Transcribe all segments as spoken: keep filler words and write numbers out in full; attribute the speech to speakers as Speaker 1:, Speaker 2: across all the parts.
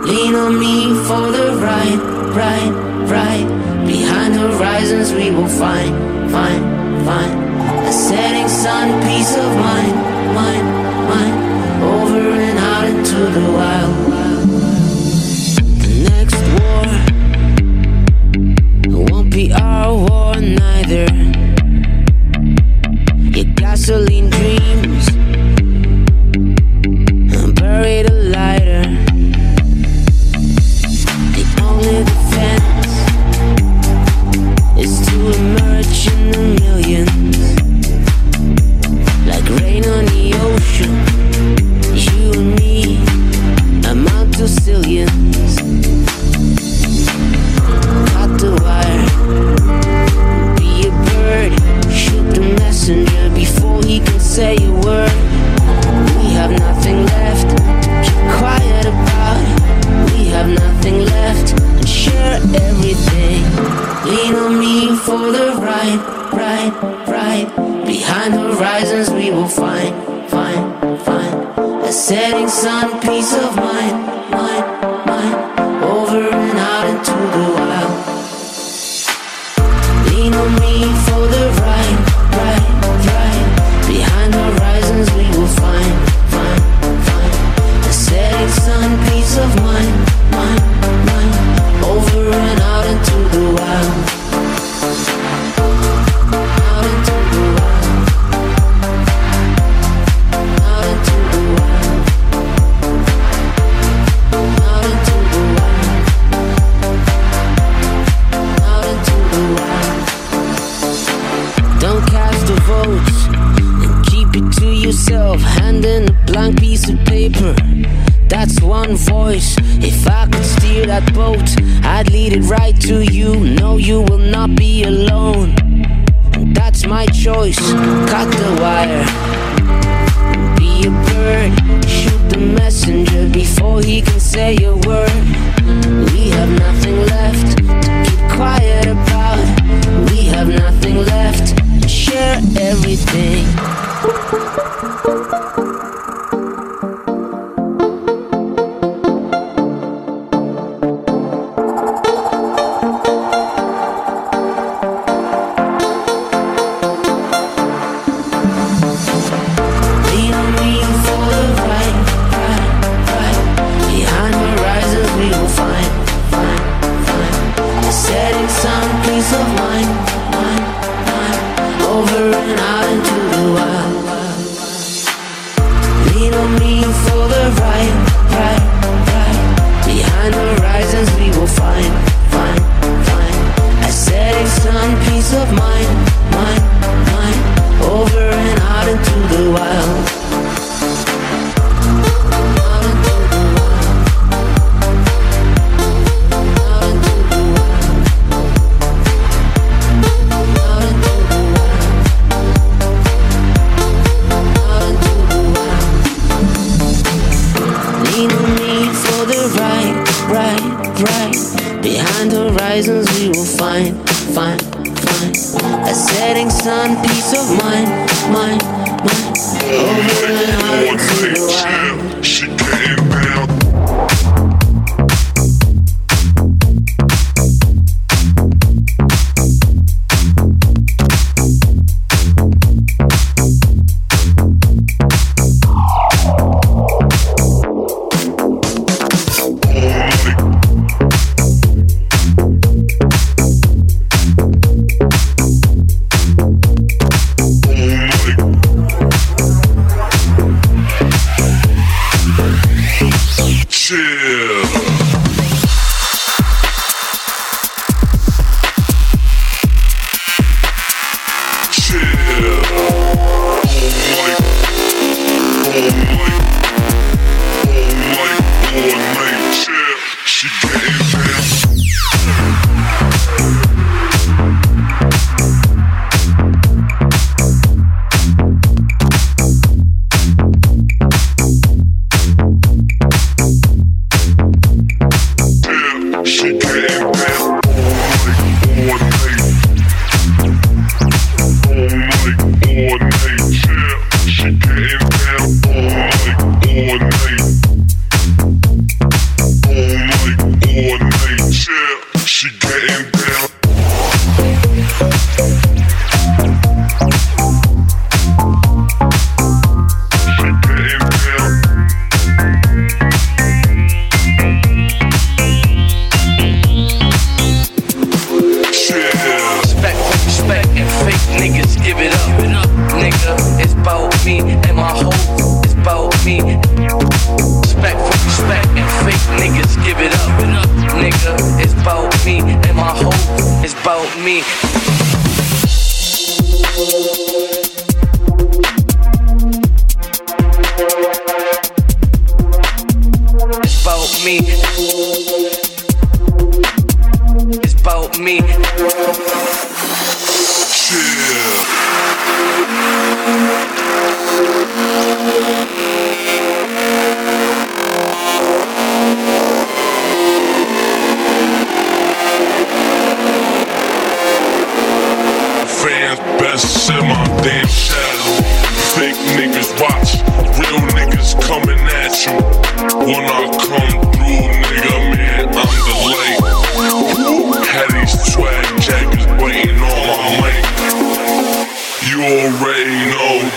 Speaker 1: Lean on me for the ride, ride, ride. Behind horizons we will find, find, find a setting sun, peace of mind, mind, mind. Over and out into the wild. The next war won't be our war neither. Your gasoline dreams buried a lighter. The only defense is to emerge in the millions, like rain on the ocean. You and me amount to zillions. Cut the wire, be a bird, shoot the messenger before he can say a word. We have nothing left to keep quiet about. We have nothing left and share everything. Lean on me for the ride, ride, ride. Behind horizons we will find, find, find a setting sun, peace of mind, mind, mind. Over and out into the wild. Lean on me for the ride, ride, ride. Behind horizons we will find, find, find a setting sun, peace of mind, mind, mind. Over and out into the wild. Out into the wild. Out into the wild. Out into the wild. Out into the wild. Don't cast the votes and keep it to yourself. Hand in a blank piece of paper. That's one voice. If I could steer that boat, I'd lead it right to you. No, you will not be alone. That's my choice. Cut the wire. Be a bird. Shoot the messenger before he can say a word. We have nothing left to keep quiet about. We have nothing left to share everything.
Speaker 2: She
Speaker 3: Me. It's about me.
Speaker 4: Fans best in my damn shadow. Fake niggas watch, real niggas coming at you. When I come through, nigga, man, I'm the light. Had these swag jackets waiting on my mic. You already know.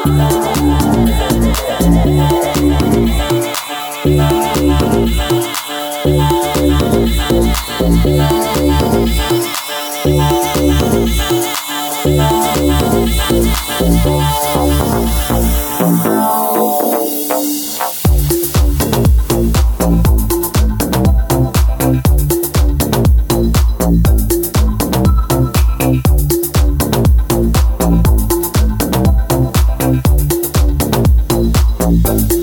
Speaker 5: Bye.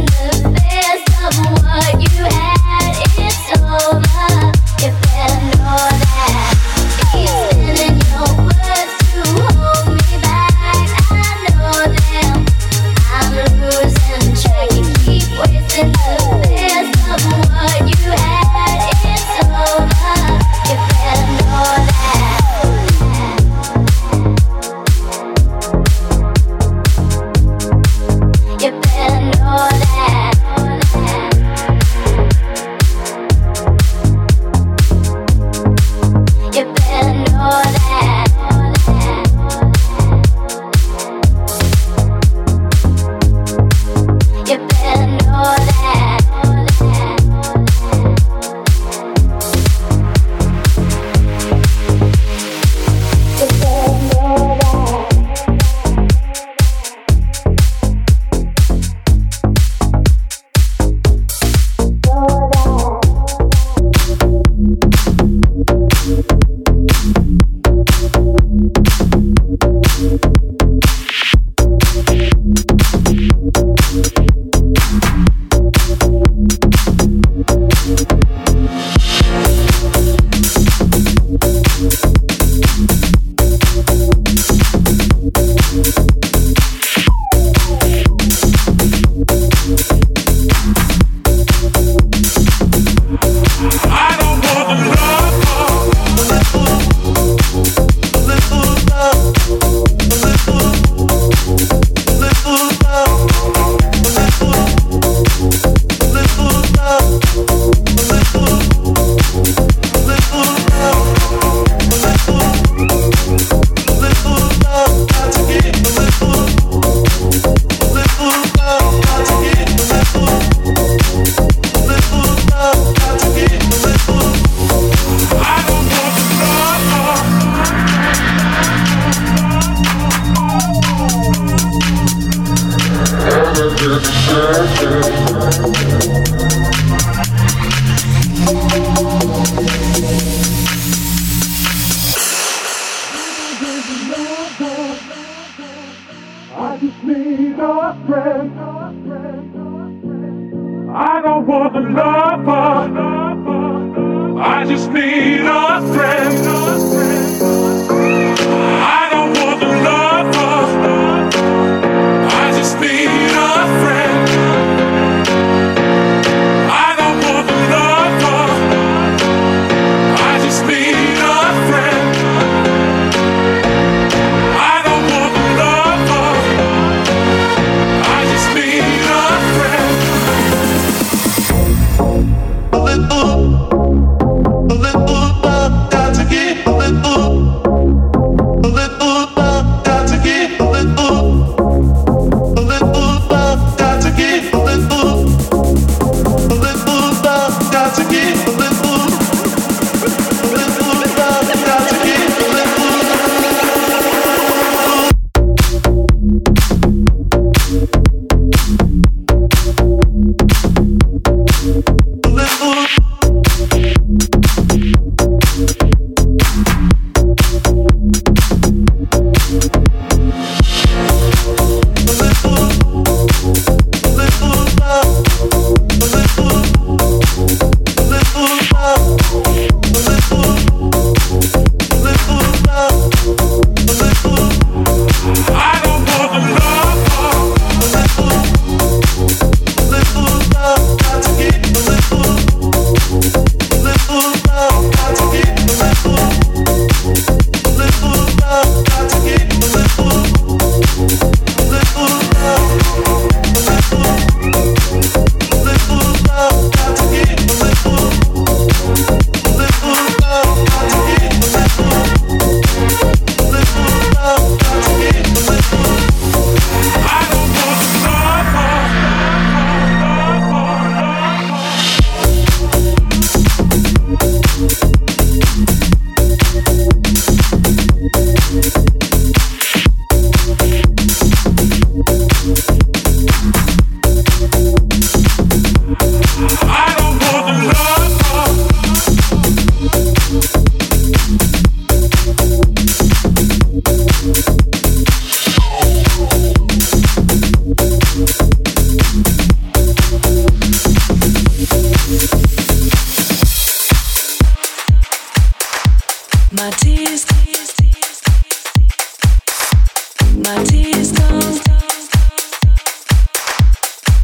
Speaker 5: A little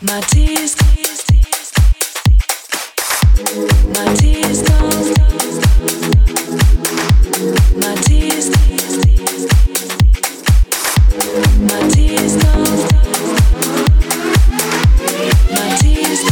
Speaker 2: My tears, my tears don't, my tears, my tears don't, my tears,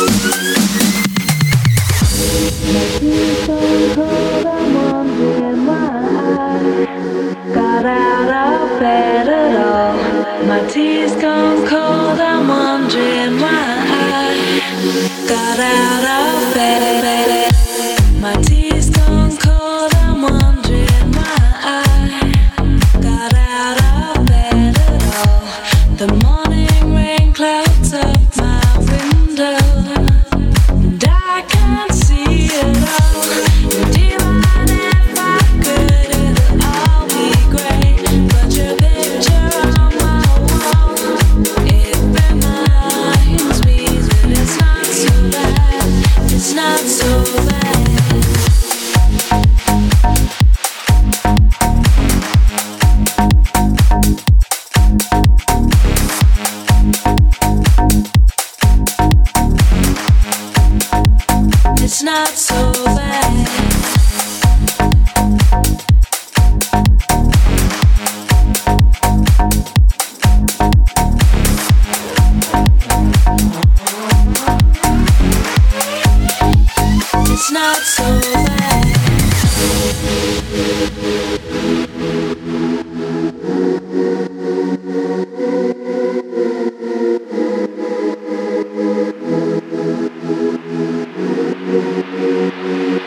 Speaker 2: my tears don't cold. I'm wondering why I got out of bed at all. My tears gone cold. I'm wondering why I got out of bed. My tears gone cold. I'm wondering why I got out of bed at all. The morning rain clouds up my window, and I can't see it all. And even if I could, it'll all be great. But your picture on my wall, it reminds me that it's not so bad. It's not so bad. It's not so bad. It's not so bad. Thank you.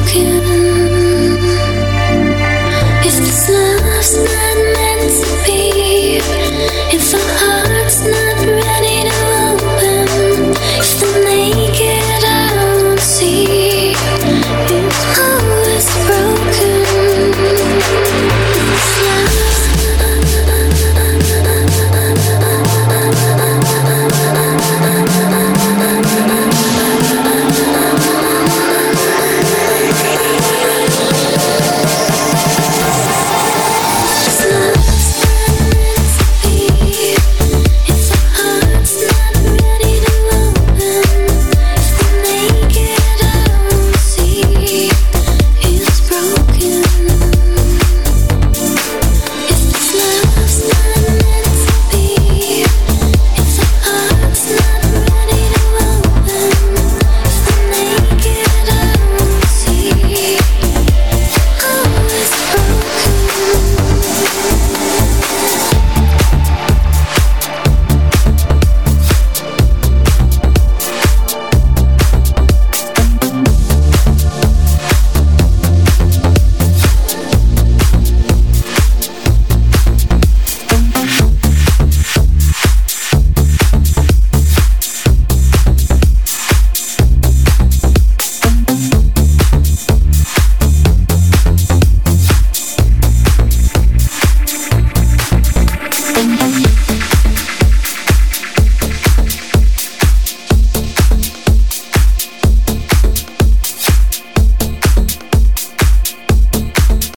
Speaker 5: can